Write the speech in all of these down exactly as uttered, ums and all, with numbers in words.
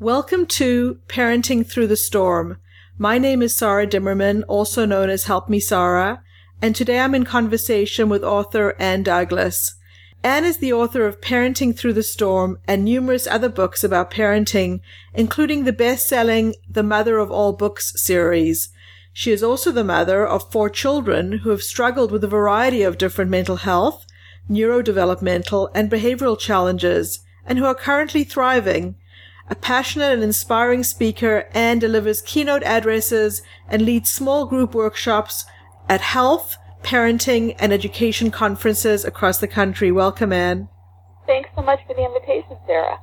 Welcome to Parenting Through the Storm. My name is Sarah Dimmerman, also known as Help Me Sarah, and today I'm in conversation with author Ann Douglas. Ann is the author of Parenting Through the Storm and numerous other books about parenting, including the best-selling The Mother of All Books series. She is also the mother of four children who have struggled with a variety of different mental health, neurodevelopmental, and behavioral challenges, and who are currently thriving. A passionate and inspiring speaker, Ann delivers keynote addresses and leads small group workshops at health, parenting, and education conferences across the country. Welcome, Ann. Thanks so much for the invitation, Sarah.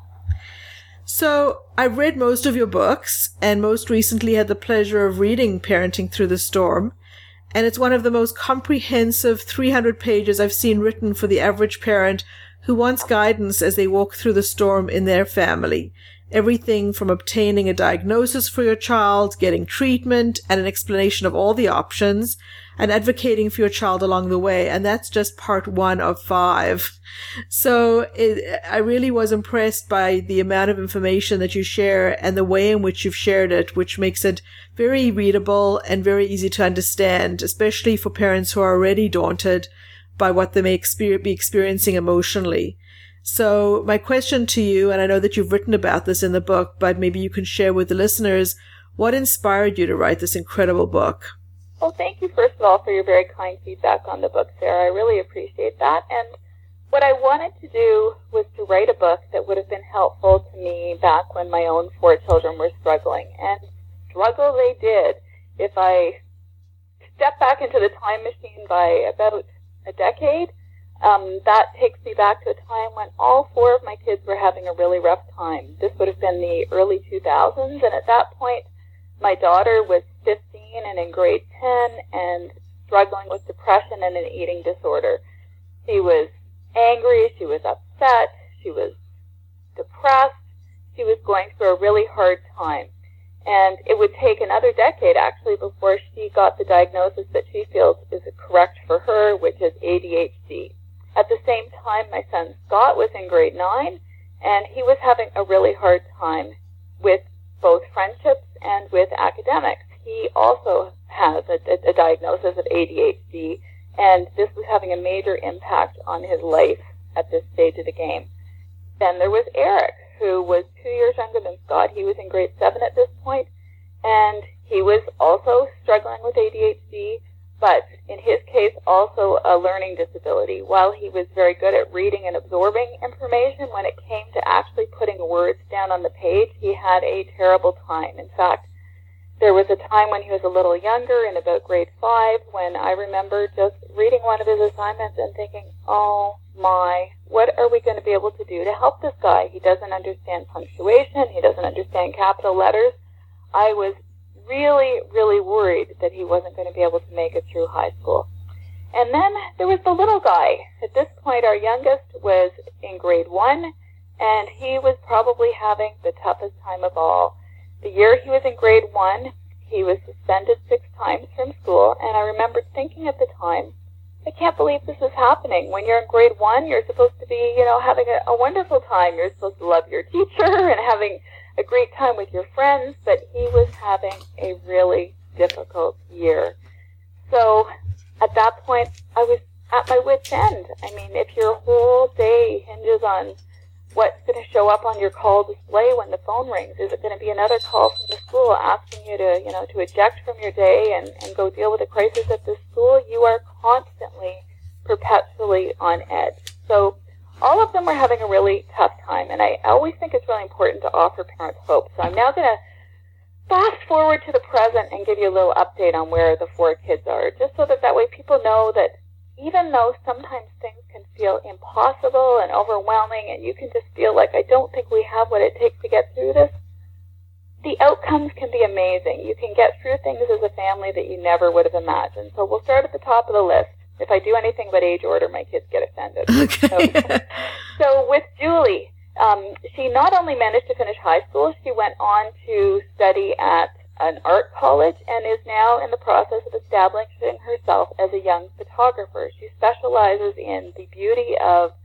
So, I've read most of your books, and most recently had the pleasure of reading Parenting Through the Storm, and it's one of the most comprehensive three hundred pages I've seen written for the average parent who wants guidance as they walk through the storm in their family. Everything from obtaining a diagnosis for your child, getting treatment, and an explanation of all the options, and advocating for your child along the way. And that's just part one of five. So it, I really was impressed by the amount of information that you share and the way in which you've shared it, which makes it very readable and very easy to understand, especially for parents who are already daunted by what they may exper- be experiencing emotionally. So my question to you, and I know that you've written about this in the book, but maybe you can share with the listeners, what inspired you to write this incredible book? Well, thank you, first of all, for your very kind feedback on the book, Sarah. I really appreciate that. And what I wanted to do was to write a book that would have been helpful to me back when my own four children were struggling. And struggle they did. If I step back into the time machine by about a decade, Um, that takes me back to a time when all four of my kids were having a really rough time. This would have been the early two thousands, and at that point, my daughter was fifteen and in grade ten and struggling with depression and an eating disorder. She was angry, she was upset, she was depressed, she was going through a really hard time. And it would take another decade, actually, before she got the diagnosis that she feels is correct for her, which is A D H D. At the same time, my son Scott was in grade nine, and he was having a really hard time with both friendships and with academics. He also has a, a, a diagnosis of A D H D, and this was having a major impact on his life at this stage of the game. Then there was Eric, who was two years younger than Scott. He was in grade seven at this point, and he was also struggling with A D H D, but in his case, also a learning disability. While he was very good at reading and absorbing information, when it came to actually putting words down on the page, he had a terrible time. In fact, there was a time when he was a little younger, in about grade five, when I remember just reading one of his assignments and thinking, oh my, what are we going to be able to do to help this guy? He doesn't understand punctuation. He doesn't understand capital letters. I was really, really worried that he wasn't going to be able to make it through high school. And then there was the little guy. At this point, our youngest was in grade one, and he was probably having the toughest time of all. The year he was in grade one, he was suspended six times from school, and I remember thinking at the time, I can't believe this is happening. When you're in grade one, you're supposed to be, you know, having a, a wonderful time. You're supposed to love your teacher and having a great time with your friends, but he was having a really difficult year. So at that point, I was at my wit's end. I mean, if your whole day hinges on what's going to show up on your call display when the phone rings, is it going to be another call from the school asking you to, you know, to eject from your day and, and go deal with a crisis at the school? You are constantly, perpetually on edge. So all of them were having a really tough time, and I always think it's really important to offer parents hope. So I'm now going to fast forward to the present and give you a little update on where the four kids are, just so that that way people know that even though sometimes things can feel impossible and overwhelming, and you can just feel like, I don't think we have what it takes to get through this, the outcomes can be amazing. You can get through things as a family that you never would have imagined. So we'll start at the top of the list. If I do anything but age order, my kids get offended. Okay. So, so with Julie, um, she not only managed to finish high school, she went on to study at an art college and is now in the process of establishing herself as a young photographer. She specializes in the beauty of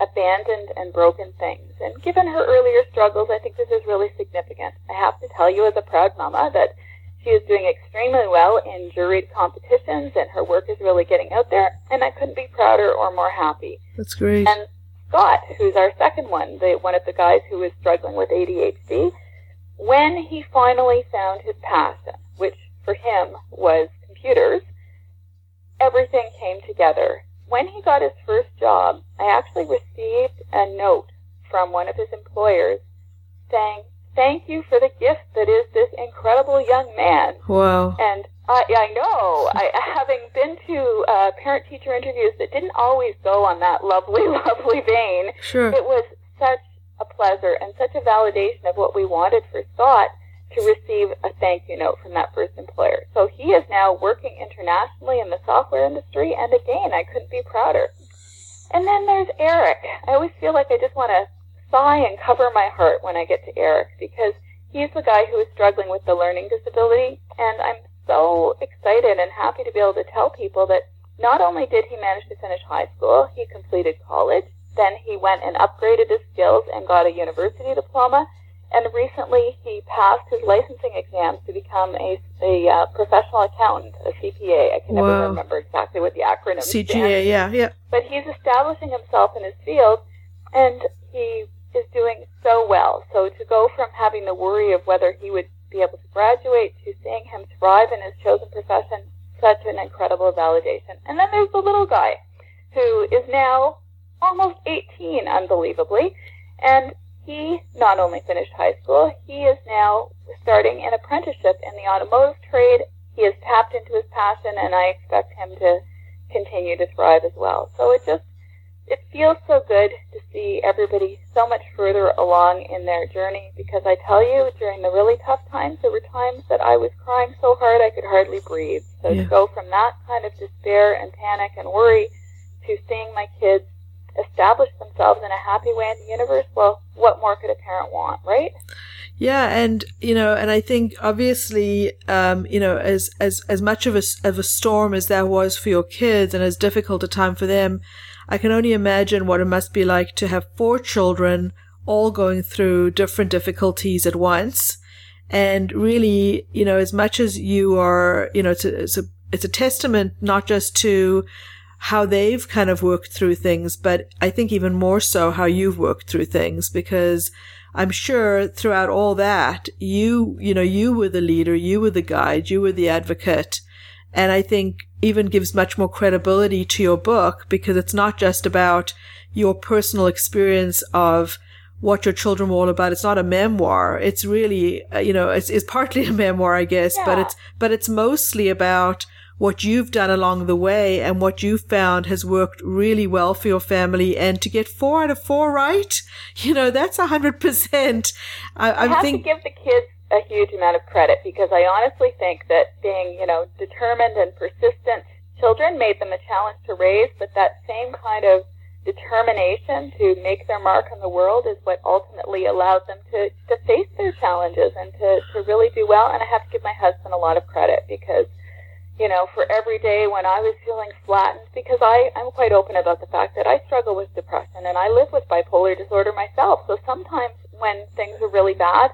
abandoned and broken things. And given her earlier struggles, I think this is really significant. I have to tell you as a proud mama that she is doing extremely well in juried competitions, and her work is really getting out there, and I couldn't be prouder or more happy. That's great. And Scott, who's our second one, the, one of the guys who was struggling with A D H D, when he finally found his passion, which for him was computers, everything came together. When he got his first job, I actually received a note from one of his employers saying, "Thank you for the gift that is this incredible young man." Wow. And I, I know, I, having been to uh, parent-teacher interviews that didn't always go on that lovely, lovely vein, sure. It was such a pleasure and such a validation of what we wanted for Scott to receive a thank you note from that first employer. So he is now working internationally in the software industry, and again, I couldn't be prouder. And then there's Eric. I always feel like I just want to sigh and cover my heart when I get to Eric, because he's the guy who is struggling with the learning disability, and I'm so excited and happy to be able to tell people that not only did he manage to finish high school, he completed college, then he went and upgraded his skills and got a university diploma, and recently he passed his licensing exams to become a, a uh, professional accountant, a C P A. I can never Wow. remember exactly what the acronym C G A, stands. yeah, yeah. But he's establishing himself in his field, and he is doing so well. So to go from having the worry of whether he would be able to graduate to seeing him thrive in his chosen profession, such an incredible validation. And then there's the little guy who is now almost eighteen, unbelievably, and he not only finished high school, he is now starting an apprenticeship in the automotive trade. He has tapped into his passion, and I expect him to continue to thrive as well. So it just It feels so good to see everybody so much further along in their journey, because I tell you, during the really tough times, there were times that I was crying so hard I could hardly breathe. So Yeah. to go from that kind of despair and panic and worry to seeing my kids establish themselves in a happy way in the universe, well, what more could a parent want, right? Yeah, and you know, and I think obviously, um, you know, as as as much of a of a storm as that was for your kids, and as difficult a time for them, I can only imagine what it must be like to have four children all going through different difficulties at once. And really, you know, as much as you are, you know, it's a, it's a, it's a testament not just to how they've kind of worked through things, but I think even more so how you've worked through things, because I'm sure throughout all that, you, you know, you were the leader, you were the guide, you were the advocate. And I think even gives much more credibility to your book, because it's not just about your personal experience of what your children were all about. It's not a memoir. It's really, uh, you know, it's, it's partly a memoir, I guess, Yeah. but it's, but it's mostly about what you've done along the way and what you found has worked really well for your family. And to get four out of four right, you know, that's a hundred percent. I, I I'm have think, to give the kids a huge amount of credit, because I honestly think that being, you know, determined and persistent children made them a challenge to raise, but that same kind of determination to make their mark in the world is what ultimately allowed them to, to face their challenges and to, to really do well. And I have to give my husband a lot of credit, because, you know, for every day when I was feeling flattened, because I, I'm quite open about the fact that I struggle with depression and I live with bipolar disorder myself. So sometimes when things are really bad,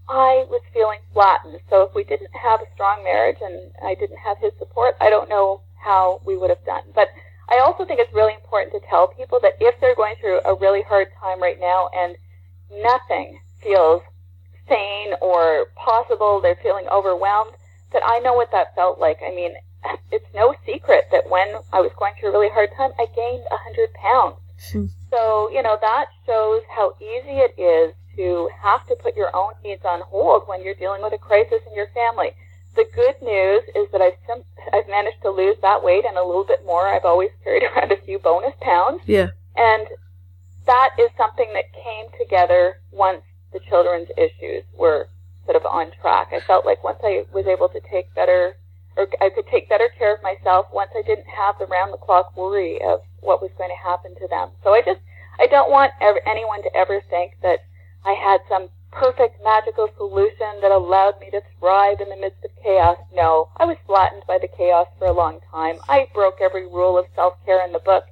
I was feeling flattened. So if we didn't have a strong marriage and I didn't have his support, I don't know how we would have done. But I also think it's really important to tell people that if they're going through a really hard time right now and nothing feels sane or possible, they're feeling overwhelmed, that I know what that felt like. I mean, it's no secret that when I was going through a really hard time, I gained one hundred pounds. Hmm. So, you know, that shows how easy it is to have to put your own needs on hold when you're dealing with a crisis in your family. The good news is that I've, sim- I've managed to lose that weight and a little bit more. I've always carried around a few bonus pounds. yeah, And that is something that came together once the children's issues were sort of on track. I felt like once I was able to take better, or I could take better care of myself, once I didn't have the round-the-clock worry of what was going to happen to them. So I just, I don't want ever, anyone to ever think that I had some perfect magical solution that allowed me to thrive in the midst of chaos. No, I was flattened by the chaos for a long time. I broke every rule of self-care in the book,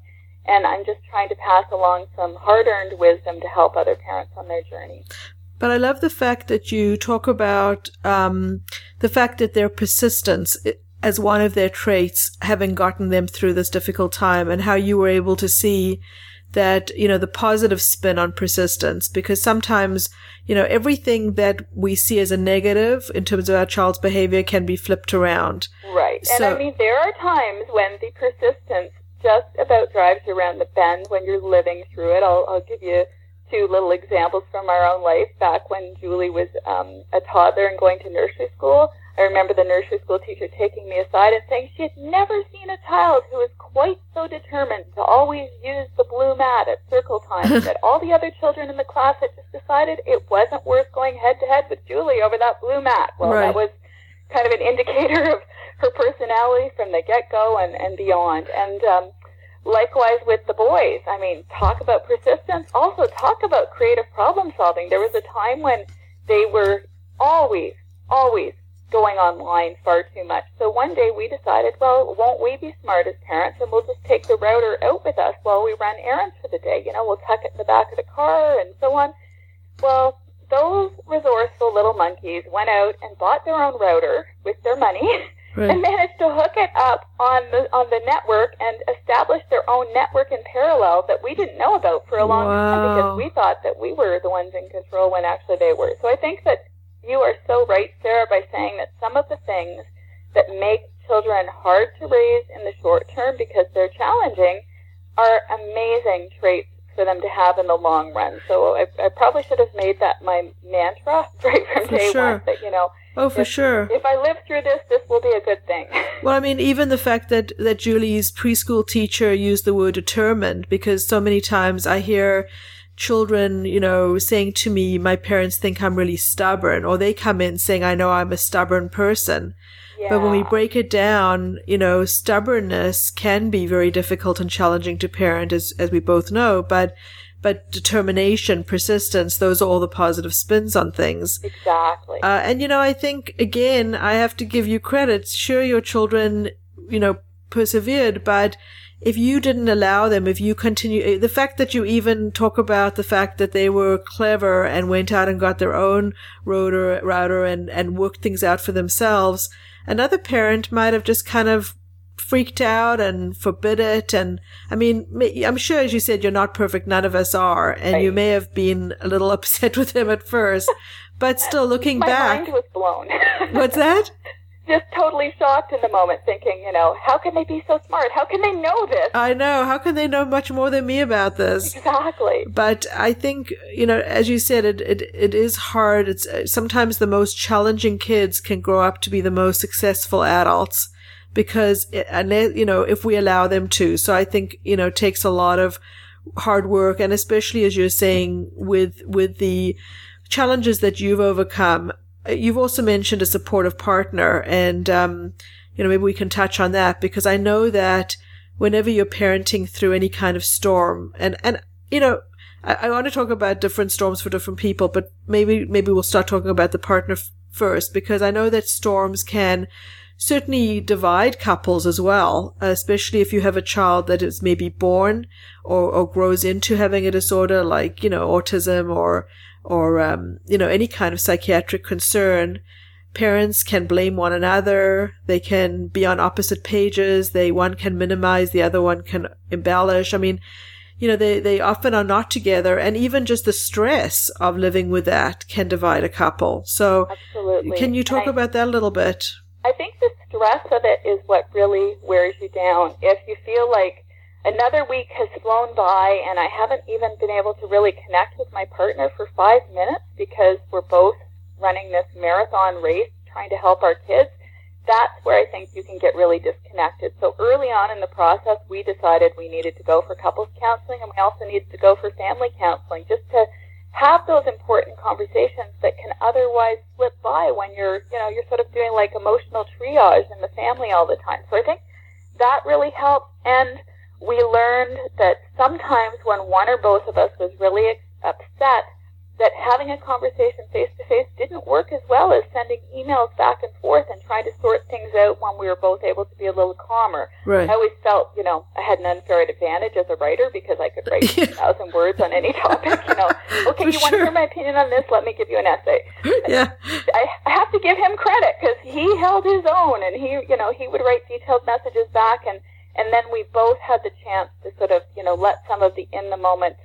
And I'm just trying to pass along some hard-earned wisdom to help other parents on their journey. But I love the fact that you talk about um, the fact that their persistence as one of their traits, having gotten them through this difficult time, and how you were able to see that, you know, the positive spin on persistence, because sometimes, you know, everything that we see as a negative in terms of our child's behavior can be flipped around. Right. And so, I mean, there are times when the persistence just about drives you around the bend when you're living through it. I'll, I'll give you two little examples from our own life. Back when Julie was um, a toddler and going to nursery school, I remember the nursery school teacher taking me aside and saying she had never seen a child who was quite so determined to always use the blue mat at circle time that all the other children in the class had just decided it wasn't worth going head-to-head with Julie over that blue mat. Well, right. That was kind of an indicator of her personality from the get-go and, and beyond. And um, likewise with the boys. I mean, talk about persistence. Also, talk about creative problem solving. There was a time when they were always, always going online far too much. So one day we decided, well, won't we be smart as parents, and we'll just take the router out with us while we run errands for the day. You know, we'll tuck it in the back of the car and so on. Well, those resourceful little monkeys went out and bought their own router with their money right. and managed to hook it up on the on the network and establish their own network in parallel that we didn't know about for a long wow. time, because we thought that we were the ones in control when actually they were. So I think that you are so right, Sarah, by saying that some of the things that make children hard to raise in the short term because they're challenging are amazing traits for them to have in the long run. So I, I probably should have made that my mantra right from for day sure. one, that, you know, oh, for if, sure. if I live through this, this will be a good thing. Well, I mean, even the fact that, that Julie's preschool teacher used the word determined, because so many times I hear children, you know, saying to me, my parents think I'm really stubborn, or they come in saying, I know I'm a stubborn person. Yeah. But when we break it down, you know, stubbornness can be very difficult and challenging to parent, as, as we both know, but, but determination, persistence, those are all the positive spins on things. Exactly. Uh, and, you know, I think, again, I have to give you credit. Sure, your children, you know, persevered, but if you didn't allow them, if you continue, the fact that you even talk about the fact that they were clever and went out and got their own router, router and, and worked things out for themselves, another parent might have just kind of freaked out and forbid it. And I mean, I'm sure, as you said, you're not perfect. None of us are. And right. you may have been a little upset with him at first, but still looking My back. My mind was blown. What's that? Just totally shocked in the moment, thinking, you know, how can they be so smart? How can they know this? I know. How can they know much more than me about this? Exactly. But I think, you know, as you said, it it, it is hard. It's uh, sometimes the most challenging kids can grow up to be the most successful adults, because, it, and you know, if we allow them to. So I think, you know, it takes a lot of hard work, and especially as you're saying, with with the challenges that you've overcome. You've also mentioned a supportive partner, and, um, you know, maybe we can touch on that, because I know that whenever you're parenting through any kind of storm, and, and, you know, I, I want to talk about different storms for different people, but maybe, maybe we'll start talking about the partner f- first, because I know that storms can certainly divide couples as well, especially if you have a child that is maybe born or, or grows into having a disorder like, you know, autism or, or, um, you know, any kind of psychiatric concern. Parents can blame one another. They can be on opposite pages. They, one can minimize, the other one can embellish. I mean, you know, they, they often are not together, and even just the stress of living with that can divide a couple. So absolutely. Can you talk I, about that a little bit? I think the stress of it is what really wears you down. If you feel like another week has flown by and I haven't even been able to really connect with my partner for five minutes because we're both running this marathon race trying to help our kids, that's where I think you can get really disconnected. So early on in the process, we decided we needed to go for couples counseling, and we also needed to go for family counseling, just to have those important conversations that can otherwise slip by when you're, you know, you're sort of doing like emotional triage in the family all the time. So I think that really helped. And we learned that sometimes when one or both of us was really upset, that having a conversation face-to-face didn't work as well as sending emails back and forth and trying to sort things out when we were both able to be a little calmer. Right. I always felt, you know, I had an unfair advantage as a writer because I could write yeah. a thousand words on any topic, you know. Okay, For you sure. want to hear my opinion on this? Let me give you an essay. Yeah. I, I have to give him credit because he held his own, and he, you know, he would write detailed messages back, and, and then we both had the chance to sort of, you know, let some of the in-the-moment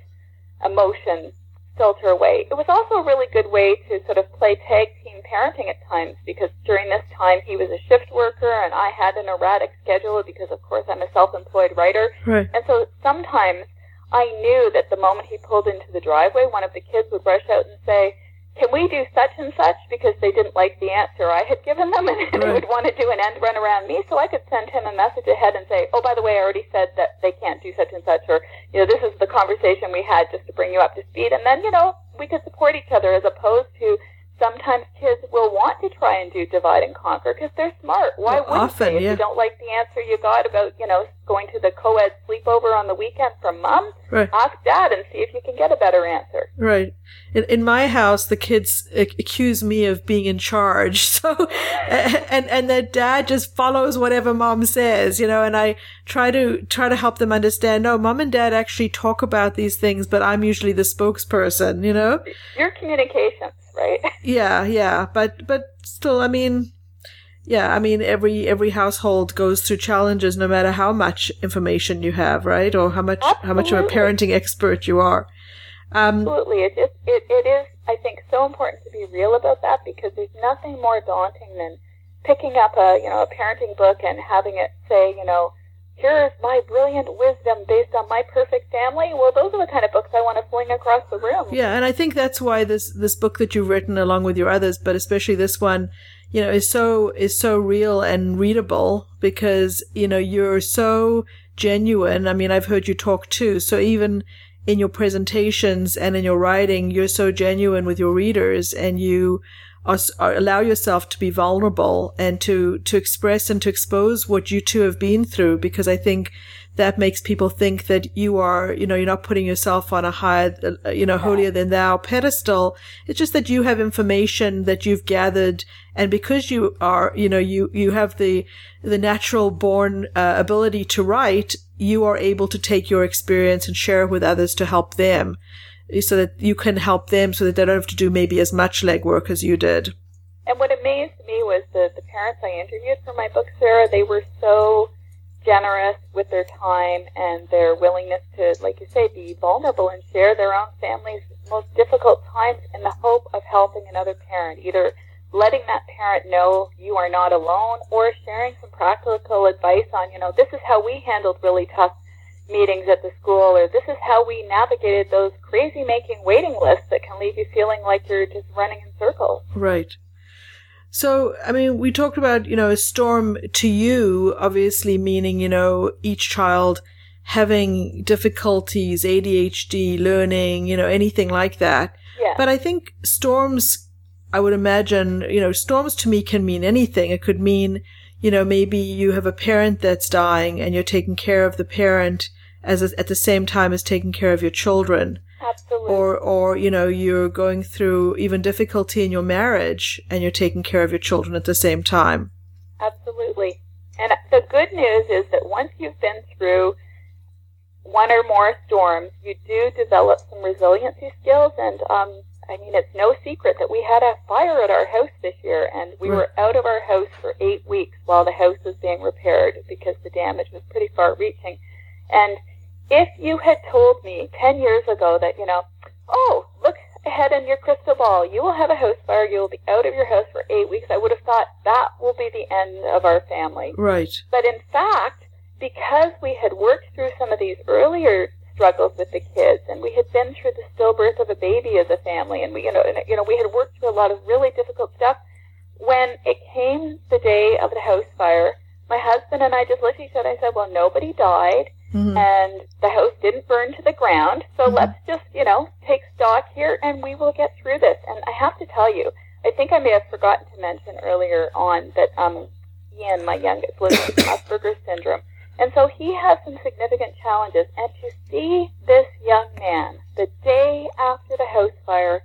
emotion filter away. It was also a really good way to sort of play tag team parenting at times, because during this time he was a shift worker and I had an erratic schedule because, of course, I'm a self-employed writer. Right. And so sometimes I knew that the moment he pulled into the driveway, one of the kids would rush out and say, can we do such and such, because they didn't like the answer I had given them, and right. they would want to do an end run around me, so I could send him a message ahead and say, oh, by the way, I already said that they can't do such and such, or, you know, this is the conversation we had just to bring you up to speed, and then, you know, we could support each other, as opposed to sometimes kids will want to try and do divide and conquer because they're smart. Why well, wouldn't often, they? If yeah. you don't like the answer you got about, you know, going to the co-ed sleepover on the weekend from mom, right. ask dad and see if you can get a better answer. Right. In, in my house, the kids ac- accuse me of being in charge. So, and, and their dad just follows whatever mom says, you know, and I try to, try to help them understand, no, mom and dad actually talk about these things, but I'm usually the spokesperson, you know? Your communications, right? Yeah, yeah. But, but still, I mean, yeah, I mean, every, every household goes through challenges no matter how much information you have, right? Or how much, Absolutely. how much of a parenting expert you are. Um, Absolutely. It, just, it, it is, I think, so important to be real about that, because there's nothing more daunting than picking up a, you know, a parenting book and having it say, you know, here's my brilliant wisdom based on my perfect family. Well, those are the kind of books I want to fling across the room. Yeah, and I think that's why this, this book that you've written, along with your others, but especially this one, you know, is so, is so real and readable, because, you know, you're so genuine. I mean, I've heard you talk too. So even in your presentations and in your writing, you're so genuine with your readers, and you are, are, allow yourself to be vulnerable and to, to express and to expose what you two have been through, because I think that makes people think that you are, you know, you're not putting yourself on a higher, you know, holier than thou pedestal. It's just that you have information that you've gathered, and because you are, you know, you, you have the, the natural born uh, ability to write, you are able to take your experience and share it with others to help them, so that you can help them, so that they don't have to do maybe as much legwork as you did. And what amazed me was the, the parents I interviewed for my book, Sarah. They were so generous with their time and their willingness to, like you say, be vulnerable and share their own family's most difficult times in the hope of helping another parent, either letting that parent know you are not alone, or sharing some practical advice on, you know, this is how we handled really tough meetings at the school, or this is how we navigated those crazy-making waiting lists that can leave you feeling like you're just running in circles. Right. So, I mean, we talked about, you know, a storm to you, obviously meaning, you know, each child having difficulties, A D H D, learning, you know, anything like that. Yeah. But I think storms, I would imagine, you know, storms to me can mean anything. It could mean, you know, maybe you have a parent that's dying and you're taking care of the parent as a, at the same time as taking care of your children. Absolutely. Or, or, you know, you're going through even difficulty in your marriage and you're taking care of your children at the same time. Absolutely. And the good news is that once you've been through one or more storms, you do develop some resiliency skills. And, um, I mean, it's no secret that we had a fire at our house this year, and we right. were out of our house for eight weeks while the house was being repaired because the damage was pretty far-reaching. And if you had told me ten years ago that, you know, oh, look ahead in your crystal ball, you will have a house fire, you will be out of your house for eight weeks, I would have thought that will be the end of our family. Right. But in fact, because we had worked through some of these earlier struggles with the kids, and we had been through the stillbirth of a baby as a family, and we, you know, and, you know, we had worked through a lot of really difficult stuff, when it came the day of the house fire, my husband and I just looked at each other and said, well, nobody died. Mm-hmm. And the house didn't burn to the ground, so mm-hmm. let's just, you know, take stock here, and we will get through this. And I have to tell you, I think I may have forgotten to mention earlier on that um, Ian, my youngest, lives with Asperger's syndrome. And so he has some significant challenges. And to see this young man, the day after the house fire,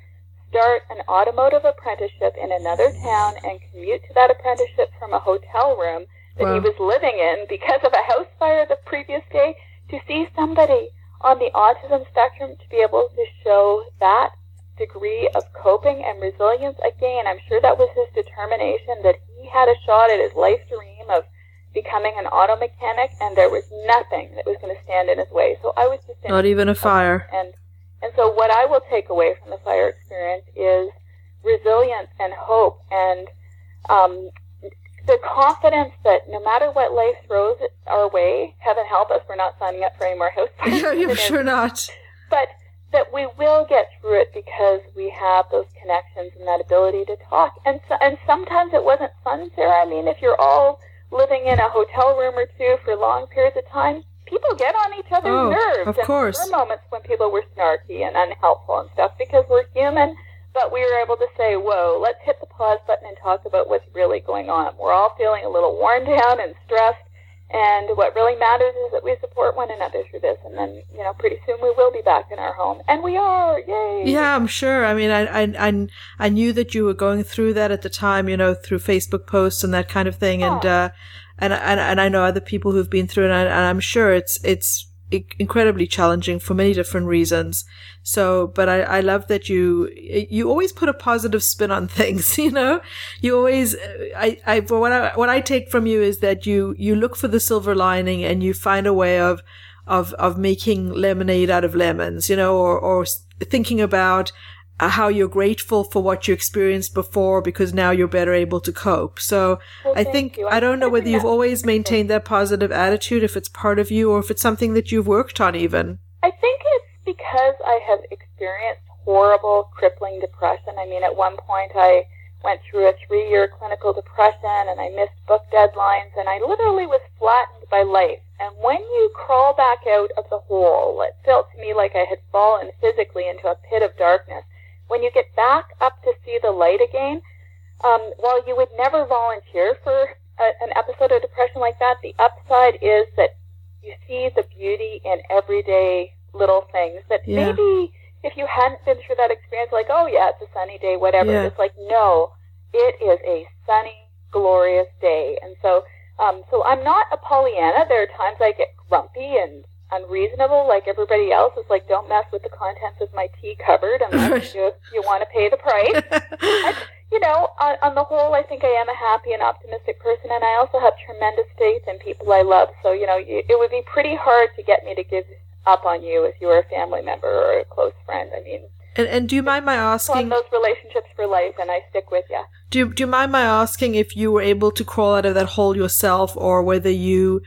start an automotive apprenticeship in another town and commute to that apprenticeship from a hotel room that wow. he was living in because of a house fire the previous day, to see somebody on the autism spectrum to be able to show that degree of coping and resilience. Again, I'm sure that was his determination, that he had a shot at his life dream of becoming an auto mechanic, and there was nothing that was going to stand in his way. So I was just not even a fire. And and so what I will take away from the fire experience is resilience and hope, and um, the confidence that no matter what life throws our way, heaven help us, we're not signing up for any more house fires. Yeah, you're sure not. But that we will get through it because we have those connections and that ability to talk. And so, and sometimes it wasn't fun, Sarah. I mean, if you're all living in a hotel room or two for long periods of time, people get on each other's oh, nerves. Of and course. There were moments when people were snarky and unhelpful and stuff because we're human, but we were able to say, whoa, let's hit the pause button and talk about what's really going on. We're all feeling a little worn down and stressed, and what really matters is that we support one another through this, and then, you know, pretty soon we will be back in our home. And we are, yay! Yeah, I'm sure. I mean, I, I, I, I knew that you were going through that at the time, you know, through Facebook posts and that kind of thing, yeah. and, uh, and, and, and I know other people who've been through it, and, I, and I'm sure it's, it's incredibly challenging for many different reasons. So, but I, I love that you, you always put a positive spin on things, you know, you always, I, I, what I, what I take from you is that you, you look for the silver lining and you find a way of, of, of making lemonade out of lemons, you know, or, or thinking about Uh, how you're grateful for what you experienced before because now you're better able to cope. So well, I think, you. I don't know whether you've always maintained that positive attitude, if it's part of you or if it's something that you've worked on even. I think it's because I have experienced horrible, crippling depression. I mean, at one point I went through a three-year clinical depression and I missed book deadlines and I literally was flattened by life. And when you crawl back out of the hole, it felt to me like I had fallen physically into a pit of darkness. When you get back up to see the light again, um, while you would never volunteer for a, an episode of depression like that, the upside is that you see the beauty in everyday little things that yeah. maybe if you hadn't been through that experience, like, oh yeah, it's a sunny day, whatever. Yeah. It's like, no, it is a sunny, glorious day. And so, um, so I'm not a Pollyanna. There are times I get grumpy and unreasonable, like everybody else. Is like, don't mess with the contents of my tea cupboard unless you, you want to pay the price. And, you know, on, on the whole, I think I am a happy and optimistic person, and I also have tremendous faith in people I love. So, you know, it would be pretty hard to get me to give up on you if you were a family member or a close friend. I mean, and, and do you mind my asking? Those relationships for life, and I stick with you. Do you, do you mind my asking if you were able to crawl out of that hole yourself, or whether you,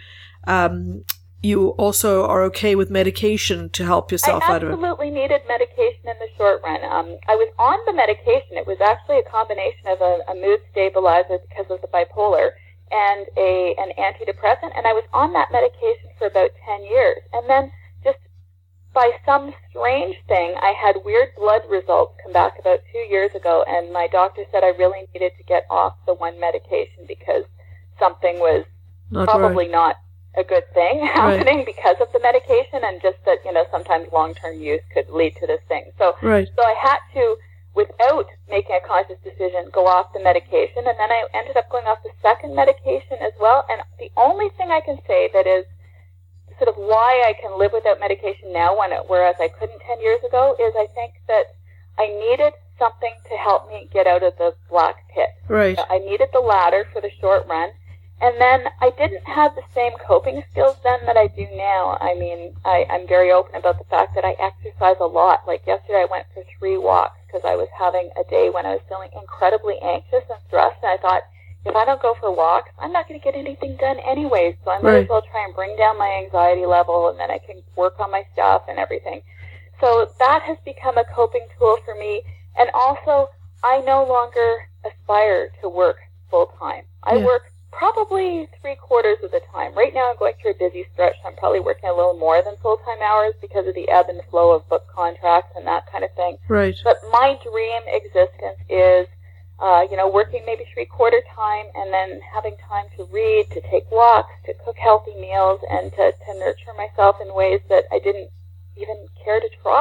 um, you also are okay with medication to help yourself out of it? I absolutely needed medication in the short run. Um, I was on the medication. It was actually a combination of a, a mood stabilizer because of the bipolar and a an antidepressant, and I was on that medication for about ten years. And then just by some strange thing, I had weird blood results come back about two years ago, and my doctor said I really needed to get off the one medication because something was not probably right. not a good thing happening right. because of the medication, and just that, you know, sometimes long-term use could lead to this thing. So, right. so I had to, without making a conscious decision, go off the medication, and then I ended up going off the second medication as well. And the only thing I can say that is sort of why I can live without medication now, when it, whereas I couldn't ten years ago, is I think that I needed something to help me get out of the black pit. Right. So I needed the ladder for the short run. And then I didn't have the same coping skills then that I do now. I mean, I, I'm very open about the fact that I exercise a lot. Like yesterday I went for three walks because I was having a day when I was feeling incredibly anxious and stressed. And I thought, if I don't go for walks, I'm not going to get anything done anyways. So I might right. as well try and bring down my anxiety level, and then I can work on my stuff and everything. So that has become a coping tool for me. And also, I no longer aspire to work full time. I yeah. work probably three quarters of the time. Right now I'm going through a busy stretch. I'm probably working a little more than full-time hours because of the ebb and flow of book contracts and that kind of thing. Right. But my dream existence is, uh, you know, working maybe three-quarter time and then having time to read, to take walks, to cook healthy meals, and to, to nurture myself in ways that I didn't even care to try.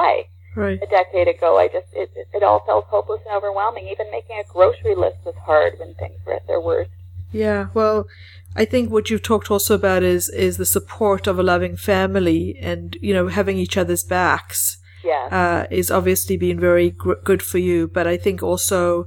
right. a decade ago, I just, it, it all felt hopeless and overwhelming. Even making a grocery list was hard when things were at their worst. Yeah, well, I think what you've talked also about is is the support of a loving family, and, you know, having each other's backs. Yeah. Uh, is obviously been very gr- good for you. But I think also,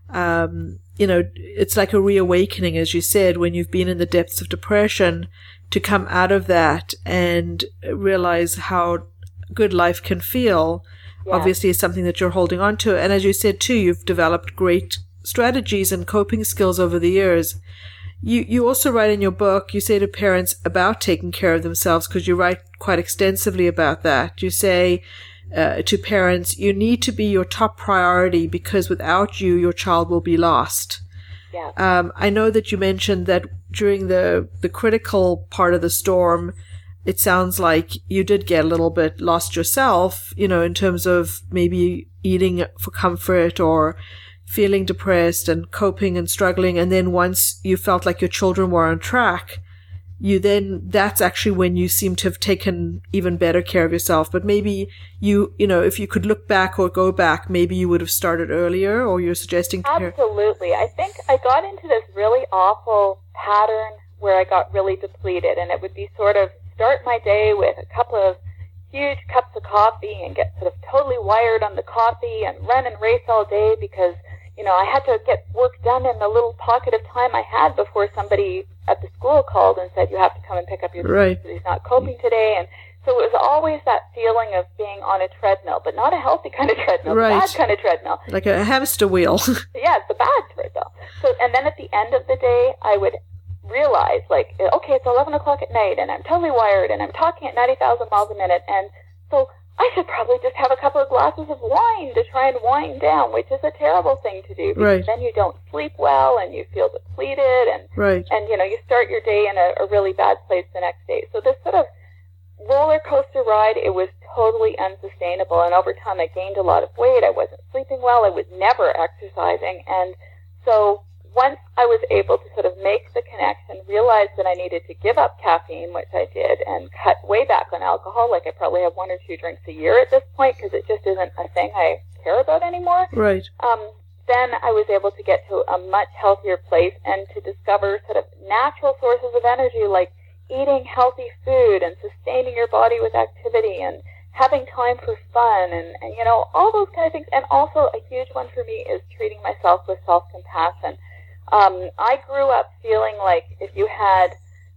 um, you know, it's like a reawakening, as you said, when you've been in the depths of depression, to come out of that and realize how good life can feel. Yeah. Obviously is something that you're holding on to. And as you said too, you've developed great strategies and coping skills over the years. You you also write in your book, you say to parents about taking care of themselves, because you write quite extensively about that. You say uh, to parents, you need to be your top priority, because without you, your child will be lost. Yeah. Um, I know that you mentioned that during the, the critical part of the storm, it sounds like you did get a little bit lost yourself, you know, in terms of maybe eating for comfort or feeling depressed and coping and struggling. And then once you felt like your children were on track, you then, that's actually when you seem to have taken even better care of yourself. But maybe you, you know, if you could look back or go back, maybe you would have started earlier, or you're suggesting. Absolutely. I think I got into this really awful pattern where I got really depleted, and it would be sort of start my day with a couple of huge cups of coffee and get sort of totally wired on the coffee and run and race all day because, you know, I had to get work done in the little pocket of time I had before somebody at the school called and said, you have to come and pick up your right. because he's not coping today. And so it was always that feeling of being on a treadmill, but not a healthy kind of treadmill, right. a bad kind of treadmill. Like a hamster wheel. Yeah, it's a bad treadmill. So, and then at the end of the day, I would realize, like, okay, it's eleven o'clock at night, and I'm totally wired, and I'm talking at ninety thousand miles a minute, and so I should probably just have a couple of glasses of wine to try and wind down, which is a terrible thing to do, because right. then you don't sleep well, and you feel depleted, and, right. and you know, you start your day in a, a really bad place the next day. So this sort of roller coaster ride, it was totally unsustainable, and over time I gained a lot of weight, I wasn't sleeping well, I was never exercising, and so once I was able to sort of make the connection, realize that I needed to give up caffeine, which I did, and cut way back on alcohol, like I probably have one or two drinks a year at this point because it just isn't a thing I care about anymore. Right. Um, then I was able to get to a much healthier place and to discover sort of natural sources of energy, like eating healthy food and sustaining your body with activity and having time for fun and, and, you know, all those kind of things. And also a huge one for me is treating myself with self-compassion. Um, I grew up feeling like if you had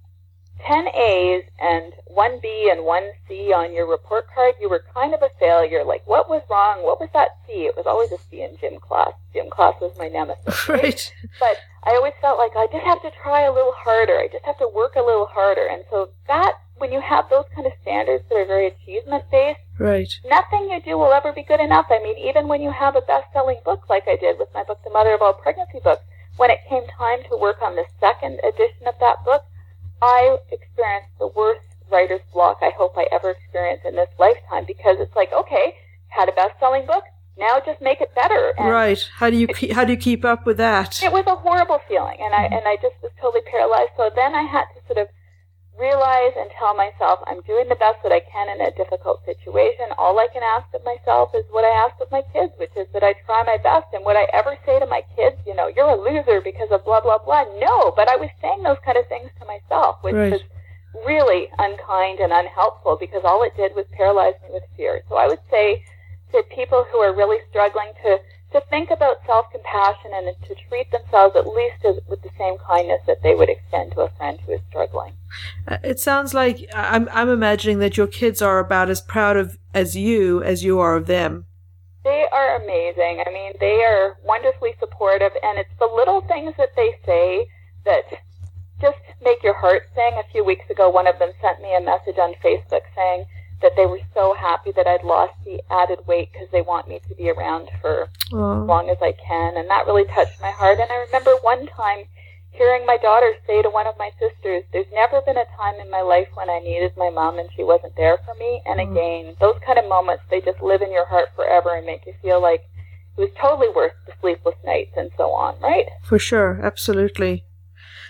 ten A's and one B and one C on your report card, you were kind of a failure. Like, what was wrong? What was that C? It was always a C in gym class. Gym class was my nemesis. Right. right? But I always felt like I just have to try a little harder. I just have to work a little harder. And so that, when you have those kind of standards that are very achievement-based, right. nothing you do will ever be good enough. I mean, even when you have a best-selling book like I did with my book, The Mother of All Pregnancy Books, when it came time to work on the second edition of that book, I experienced the worst writer's block I hope I ever experience in this lifetime, because it's like, okay, had a best-selling book, now just make it better. And right. How do you keep, how do you keep up with that? It was a horrible feeling, and I and I just was totally paralyzed. So then I had to sort of realize and tell myself I'm doing the best that I can in a difficult situation. All I can ask of myself is what I ask of my kids, which is that I try my best. And would I ever say to my kids, you know, you're a loser because of blah, blah, blah? No, but I was saying those kind of things to myself, which right. was really unkind and unhelpful, because all it did was paralyze me with fear. So I would say to people who are really struggling to to think about self-compassion and to treat themselves at least as, with the same kindness that they would extend to a friend who is struggling. Uh, it sounds like I'm I'm imagining that your kids are about as proud of as you as you are of them. They are amazing. I mean, they are wonderfully supportive, and it's the little things that they say that just make your heart sing. A few weeks ago, one of them sent me a message on Facebook saying that they were so happy that I'd lost the added weight because they want me to be around for Aww. as long as I can. And that really touched my heart. And I remember one time hearing my daughter say to one of my sisters, there's never been a time in my life when I needed my mom and she wasn't there for me. And Mm. again, those kind of moments, they just live in your heart forever and make you feel like it was totally worth the sleepless nights and so on, right? For sure, absolutely.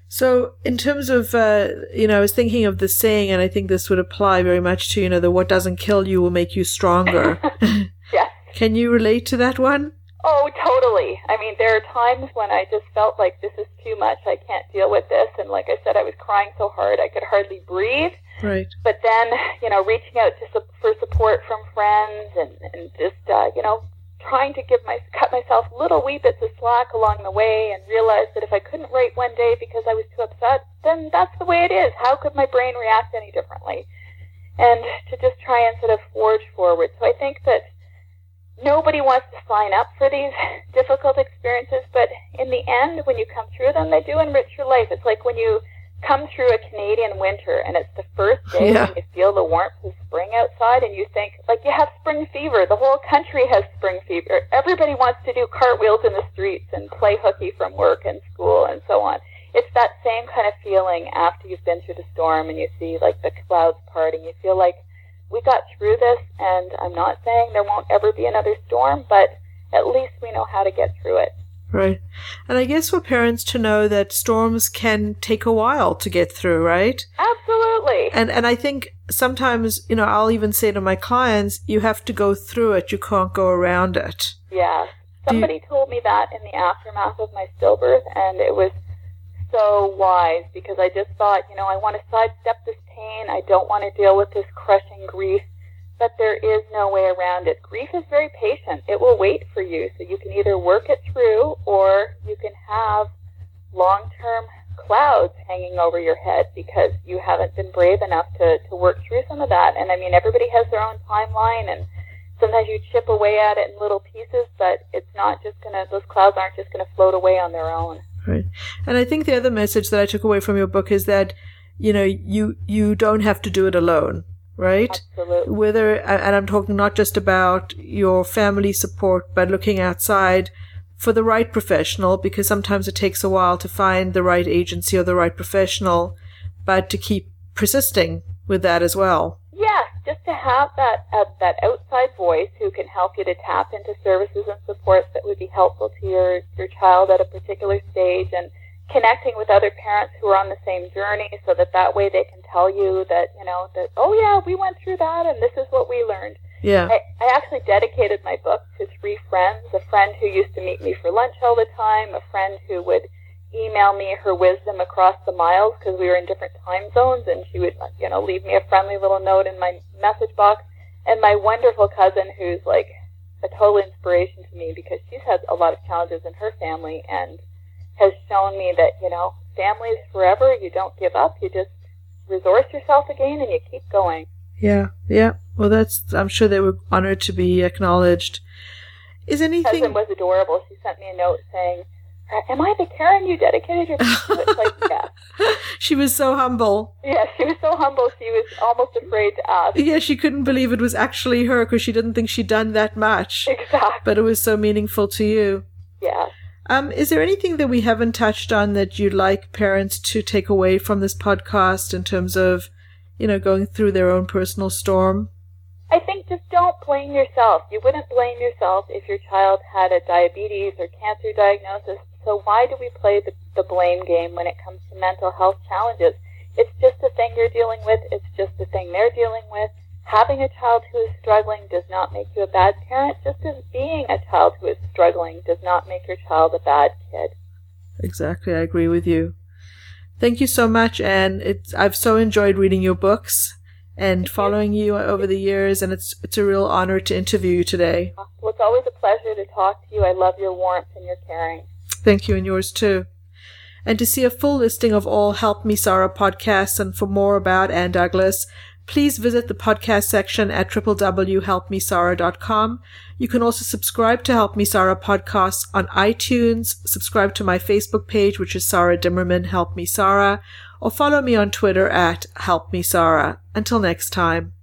So in terms of, uh, you know, I was thinking of the saying, and I think this would apply very much to, you know, the what doesn't kill you will make you stronger. Yes. Can you relate to that one? Oh, totally. I mean, there are times when I just felt like this is too much. I can't deal with this. And like I said, I was crying so hard I could hardly breathe. Right. But then, you know, reaching out to for support from friends and, and just, uh, you know, trying to give my cut myself little wee bits of slack along the way, and realize that if I couldn't write one day because I was too upset, then that's the way it is. How could my brain react any differently? And to just try and sort of forge forward. So I think that nobody wants to sign up for these difficult experiences, but in the end, when you come through them, they do enrich your life. It's like when you come through a Canadian winter and it's the first day yeah. when you feel the warmth of spring outside and you think, like, you have spring fever. The whole country has spring fever. Everybody wants to do cartwheels in the streets and play hooky from work and school and so on. It's that same kind of feeling after you've been through the storm and you see, like, the clouds parting. You feel like, we got through this, and I'm not saying there won't ever be another storm, but at least we know how to get through it. Right. And I guess for parents to know that storms can take a while to get through, right? Absolutely. And and I think sometimes, you know, I'll even say to my clients, you have to go through it. You can't go around it. Yeah. Somebody you... told me that in the aftermath of my stillbirth, and it was so wise, because I just thought, you know, I want to sidestep this pain. I don't want to deal with this crushing grief. But there is no way around it. Grief is very patient. It will wait for you. So you can either work it through, or you can have long-term clouds hanging over your head because you haven't been brave enough to, to work through some of that. And I mean, everybody has their own timeline, and sometimes you chip away at it in little pieces, but it's not just going to, those clouds aren't just going to float away on their own. Right. And I think the other message that I took away from your book is that, you know, you, you don't have to do it alone. Right? Absolutely. Whether, and I'm talking not just about your family support, but looking outside for the right professional, because sometimes it takes a while to find the right agency or the right professional, but to keep persisting with that as well. Yes, just to have that uh, that outside voice who can help you to tap into services and supports that would be helpful to your, your child at a particular stage, and connecting with other parents who are on the same journey, so that that way they can tell you that, you know, that, oh yeah, we went through that and this is what we learned. Yeah. I, I actually dedicated my book to three friends, a friend who used to meet me for lunch all the time, a friend who would email me her wisdom across the miles because we were in different time zones, and she would, you know, leave me a friendly little note in my message box, and my wonderful cousin who's like a total inspiration to me because she's had a lot of challenges in her family and has shown me that, you know, family is forever. You don't give up. You just resource yourself again and you keep going. Yeah, yeah. Well, that's, I'm sure they were honored to be acknowledged. Is anything... My cousin was adorable. She sent me a note saying, am I the Karen you dedicated your book to? It's like, yeah. She was so humble. Yeah, she was so humble. She was almost afraid to ask. Yeah, she couldn't believe it was actually her because she didn't think she'd done that much. Exactly. But it was so meaningful to you. Yeah. Um, is there anything that we haven't touched on that you'd like parents to take away from this podcast in terms of, you know, going through their own personal storm? I think just don't blame yourself. You wouldn't blame yourself if your child had a diabetes or cancer diagnosis. So why do we play the, the blame game when it comes to mental health challenges? It's just a thing you're dealing with. It's just a thing they're dealing with. Having a child who is struggling does not make you a bad parent, just as being a child who is struggling does not make your child a bad kid. Exactly, I agree with you. Thank you so much, and it's, I've so enjoyed reading your books and following you over the years, and it's it's a real honor to interview you today. Well, it's always a pleasure to talk to you. I love your warmth and your caring. Thank you, and yours too. And to see a full listing of all Help Me Sarah podcasts and for more about Ann Douglas, please visit the podcast section at w w w dot help me sarah dot com. You can also subscribe to Help Me Sarah podcasts on iTunes, subscribe to my Facebook page, which is Sarah Dimmerman, Help Me Sarah, or follow me on Twitter at Help Me Sarah. Until next time.